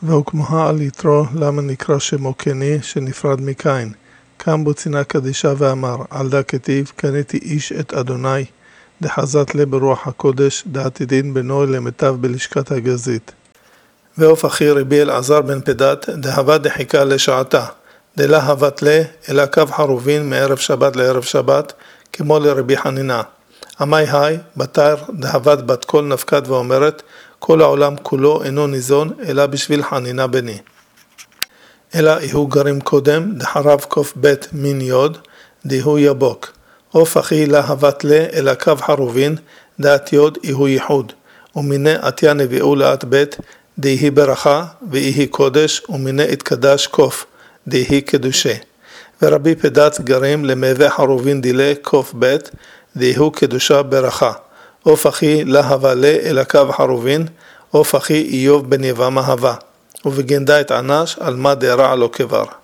והוקמוה על יתרו למה נקרא שמו קני שנפרד מקין. קם בו צינה קדישה ואמר, על דה כתיב, קניתי איש את אדוני, דחזת לי ברוח הקודש, דעתידין בנו למיטב בלשכת הגזית. ואוף אחי רבי אלעזר בן פדת, דהבה דחיקה לשעתה, דלה הבת לה, אלא קו חרובין מערב שבת לערב שבת, כמו לרבי חנינה. עמי היי, בתר דהבת בת כל נפקד ואומרת, כל העולם כולו אינו ניזון, אלא בשביל חנינה בני. אלא איהו גרים קודם, דחרב קוף בית מין יוד, דיהו יבוק. אוף אחי להבת לה, אלא קו חרובין, דעת יוד איהו ייחוד. ומיני עתיה נביאו לעת בית, דיהי ברכה, ואיהי קודש, ומיני התקדש קוף, דיהי קדושה. ורבי פדת גרים למהווה חרובין דילה קוף בית, דיהו קדושה ברכה. אוף אחי להבה לה, אלא קו חרובין, אוף אחי איוב בן יבמה הווה. ובגנדה את ענש על מה דרע לו כבר.